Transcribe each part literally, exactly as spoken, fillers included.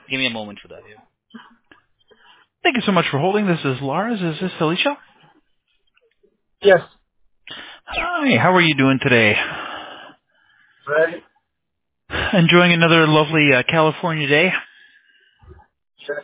Give me a moment for that here. Thank you so much for holding. This is Lars. Is this Alicia? Yes. Hi, how are you doing today? Right. Enjoying another lovely uh, California day? Sure.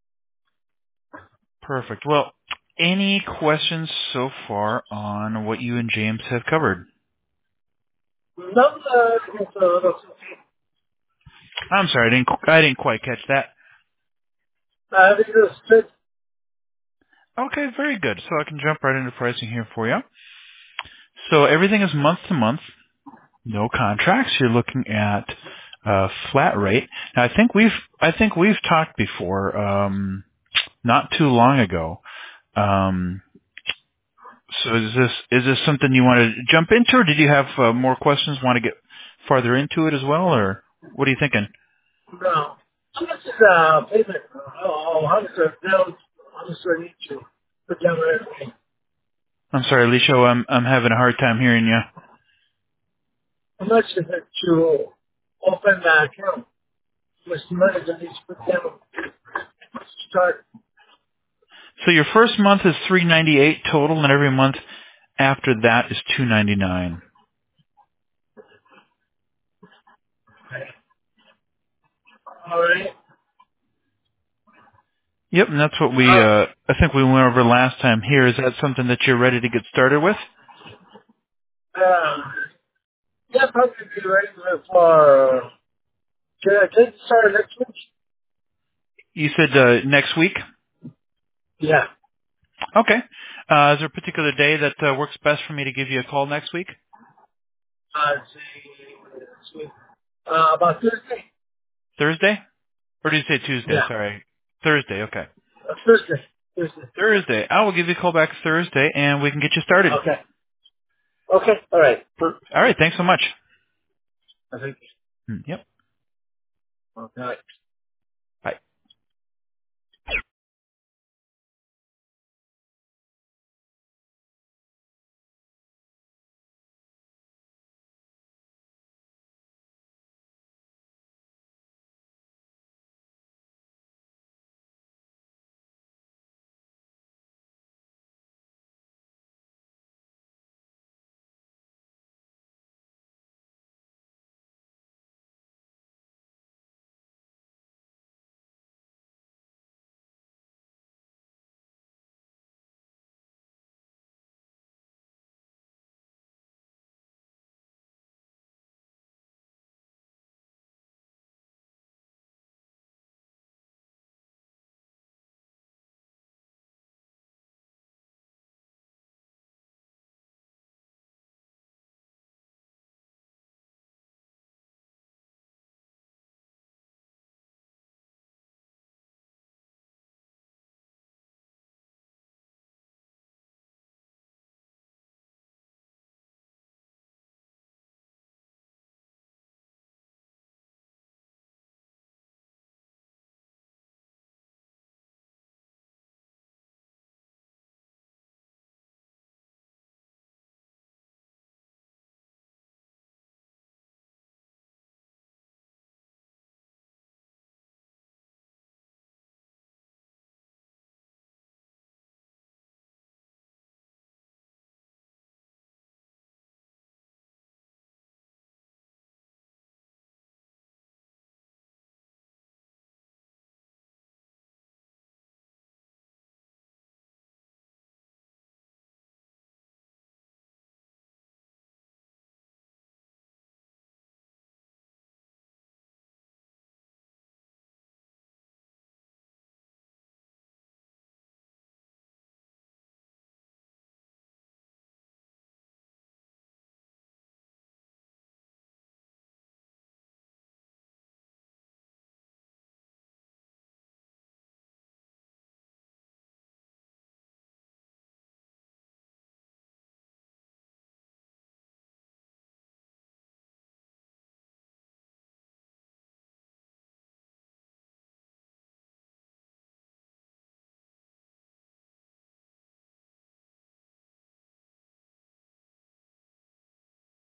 Perfect. Well, any questions so far on what you and James have covered? No, uh, it's, uh, that's okay. I'm sorry, I didn't I didn't quite catch that. Uh, this is good. Okay, very good. So I can jump right into pricing here for you. So everything is month to month, no contracts. You're looking at uh, flat rate. Now I think we've I think we've talked before, um, not too long ago. Um, so is this is this something you want to jump into, or did you have uh, more questions? Want to get farther into it as well, or what are you thinking? No. How much is, uh, payment? Oh, how much is down? How much do I need to put down everything? I'm sorry, Alicia, I'm I'm having a hard time hearing you. How much is it to open the account? How much money do I need to put down to start? So your first month is three ninety-eight total, and every month after that is two ninety-nine. All right. Yep, and that's what we Uh, uh I think we went over last time here. Is that something that you're ready to get started with? uh, yeah, probably be ready for, uh, can I take start next week? You said uh, next week. Yeah. Okay. Uh, is there a particular day that uh, works best for me to give you a call next week? Uh, let's see, let's see. Uh, about Thursday? Thursday? Or did you say Tuesday? Yeah. Sorry. Thursday, okay. Uh, Thursday. Thursday. Thursday. I will give you a call back Thursday and we can get you started. Okay. Okay. All right. Per- All right, thanks so much. I think. Hmm, Yep. Okay. Bye.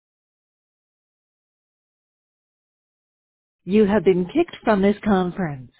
You have been kicked from this conference.